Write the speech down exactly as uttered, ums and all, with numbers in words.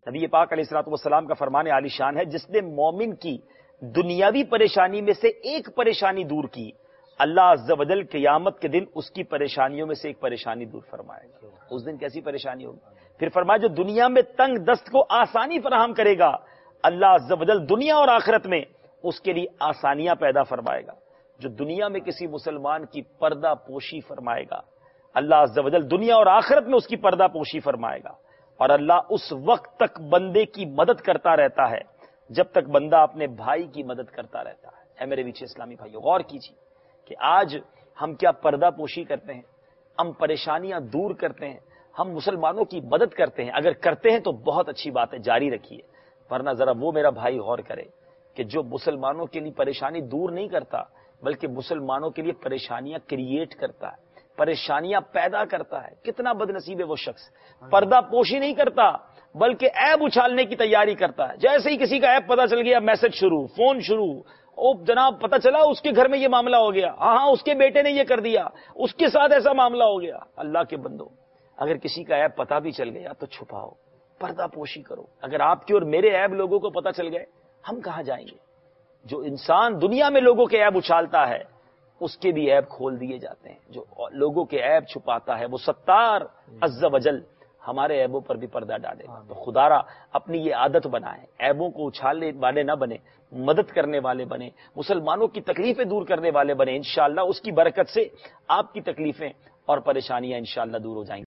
نبی پاک علیہ الصلوۃ والسلام کا فرمان عالی شان ہے، جس نے مومن کی دنیاوی پریشانی میں سے ایک پریشانی دور کی، اللہ عز و جل قیامت کے دن اس کی پریشانیوں میں سے ایک پریشانی دور فرمائے گا۔ اس دن کیسی پریشانی ہوگی؟ پھر فرمایا جو دنیا میں تنگ دست کو آسانی فراہم کرے گا، اللہ عز و جل دنیا اور آخرت میں اس کے لیے آسانیاں پیدا فرمائے گا۔ جو دنیا میں کسی مسلمان کی پردہ پوشی فرمائے گا، اللہ عز و جل دنیا اور آخرت میں اس کی پردہ پوشی فرمائے گا۔ اور اللہ اس وقت تک بندے کی مدد کرتا رہتا ہے جب تک بندہ اپنے بھائی کی مدد کرتا رہتا ہے۔ اے میرے میٹھے اسلامی بھائیو، غور کیجیے کہ آج ہم کیا پردہ پوشی کرتے ہیں، ہم پریشانیاں دور کرتے ہیں، ہم مسلمانوں کی مدد کرتے ہیں۔ اگر کرتے ہیں تو بہت اچھی بات ہے، جاری رکھیے، ورنہ ذرا وہ میرا بھائی غور کرے کہ جو مسلمانوں کے لیے پریشانی دور نہیں کرتا بلکہ مسلمانوں کے لیے پریشانیاں کریٹ کرتا ہے، پریشانیاں پیدا کرتا ہے، کتنا بد نصیب ہے وہ شخص۔ پردہ پوشی نہیں کرتا بلکہ عیب اچھالنے کی تیاری کرتا ہے۔ جیسے ہی کسی کا عیب پتہ چل گیا، میسج شروع، فون شروع، او جناب پتہ چلا اس کے گھر میں یہ معاملہ ہو گیا، ہاں ہاں اس کے بیٹے نے یہ کر دیا، اس کے ساتھ ایسا معاملہ ہو گیا۔ اللہ کے بندو، اگر کسی کا عیب پتہ بھی چل گیا تو چھپاؤ، پردہ پوشی کرو۔ اگر آپ کے اور میرے عیب لوگوں کو پتہ چل گئے، ہم کہاں جائیں گے؟ جو انسان دنیا میں لوگوں کے عیب اچھالتا ہے اس کے بھی عیب کھول دیے جاتے ہیں۔ جو لوگوں کے عیب چھپاتا ہے وہ ستار عز و جل ہمارے عیبوں پر بھی پردہ ڈالے گا۔ تو خدارا اپنی یہ عادت بنائیں، عیبوں کو اچھالنے والے نہ بنے، مدد کرنے والے بنے، مسلمانوں کی تکلیفیں دور کرنے والے بنے۔ انشاءاللہ اس کی برکت سے آپ کی تکلیفیں اور پریشانیاں انشاءاللہ دور ہو جائیں گی۔